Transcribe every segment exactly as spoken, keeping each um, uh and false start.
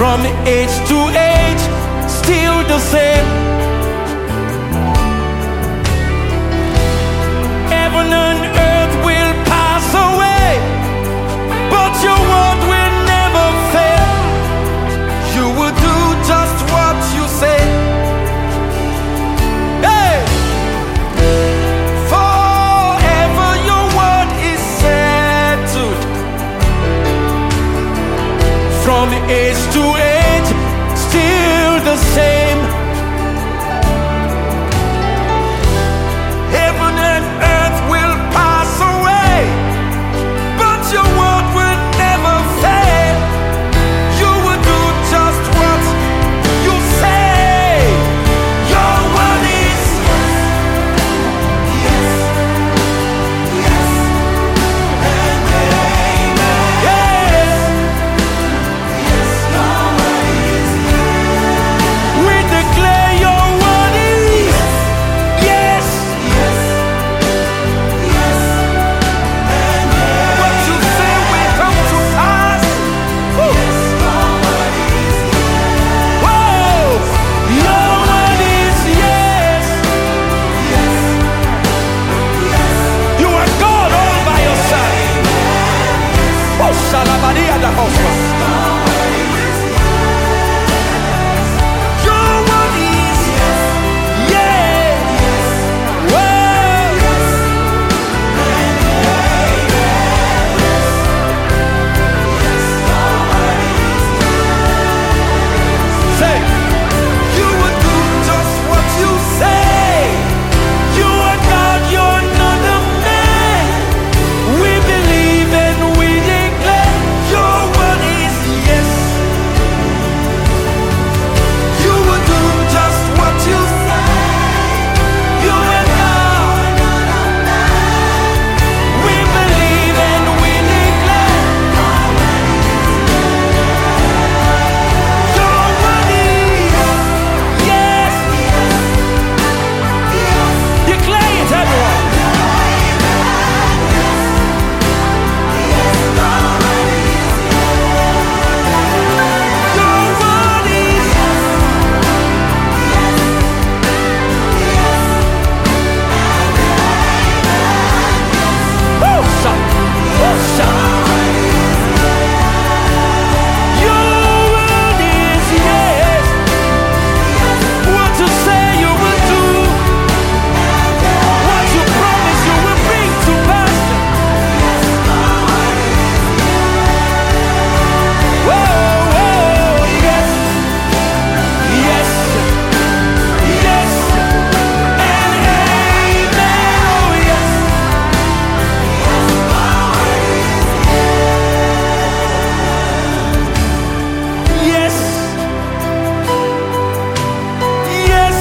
From age to age, still the same. Heaven and earth will pass away, but your word will never fail. You will do just what you say. Hey! Forever your word is settled. From age to age, still the same. Heaven and earth will pass away, but your word will never fail. You will do just what you say. Your word is yes, yes, and amen. Yes, yes, your word is yes. We declare your word is yes, yes, yes, and amen. What you say will come to pass. Woo. Yes, your word is yes. Whoa! Your word is yes. Yes, yes. You are God all by yourself. Oh, Shalabadia da Hospa. Your word is yes. Whoa. Say, you will do just what you say. You are God, you're not a man. We believe and we declare your word is yes. You will do just what you say. You are God, not a man. We believe and we declare your word is yes. Declare it, everyone. Your word is oh, son. Oh, son. Your word is yes. What you say you will do, what you promise you will bring to pass. Whoa, whoa, yes, yes, yes, and amen. Oh, yes. Yes, yes,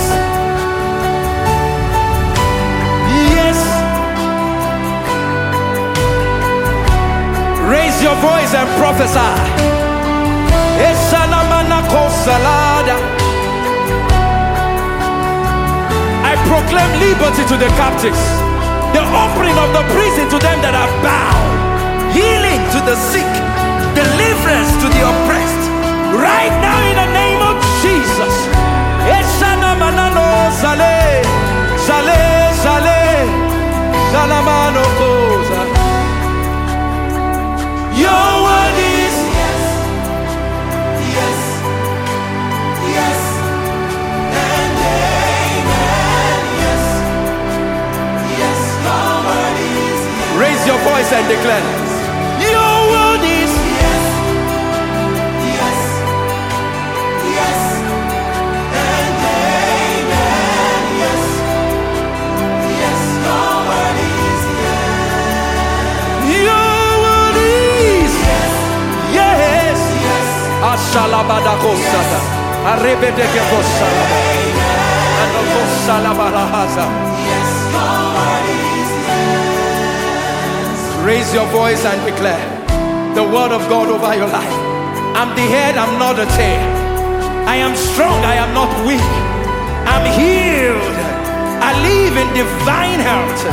yes. Raise your voice and prophesy. Esalamana kosalada. I proclaim liberty to the captives, the opening of the prison to them that are bound, healing to the sick, deliverance to the oppressed. Right now in the name of Jesus. Esanamanano sale, sale, sale, salamano kosa. Your word is yes, yes, yes, and amen. Yes, yes, your word is yes. Raise your voice and declare. Your word is yes, yes, yes, and amen. Yes, yes, your word is yes. Your word is yes, yes, yes. Ashalabadakosata, Arebedekosala, and Okosalabahaza. Yes, your word is yes. Raise your voice and declare the word of God over your life. I'm the head, I'm not the tail. I am strong, I am not weak. I'm healed. I live in divine health.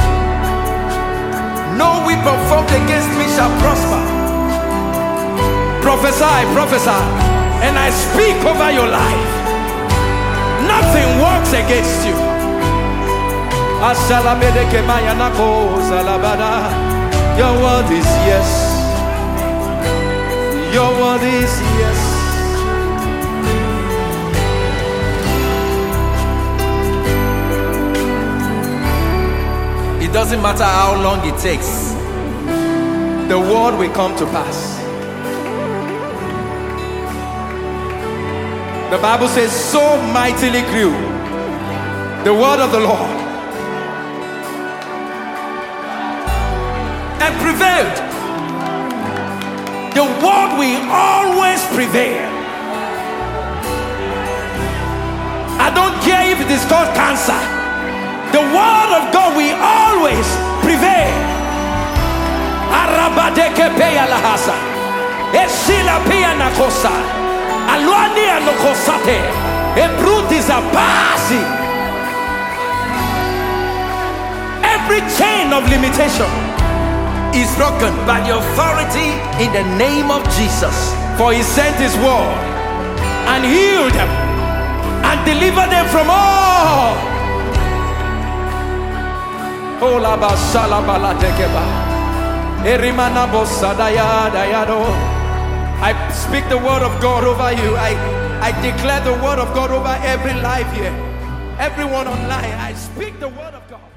No weapon formed against me shall prosper. Prophesy, prophesy. And I speak over your life. Nothing works against you. Your word is yes. Your word is yes. It doesn't matter how long it takes, the word will come to pass. The Bible says, so mightily grew the word of the Lord and prevailed. The word will always prevail. I don't care if it is called cancer. The word of God will always prevail. Arabadeke peya lahasa. Esila peya nakosa. Alwani anokosate. Ebrut is a basi. Every chain of limitation is broken by the authority in the name of Jesus. For he sent his word and healed them and delivered them from all. I speak the word of God over you. I, I declare the word of God over every life here. Everyone online, I speak the word of God.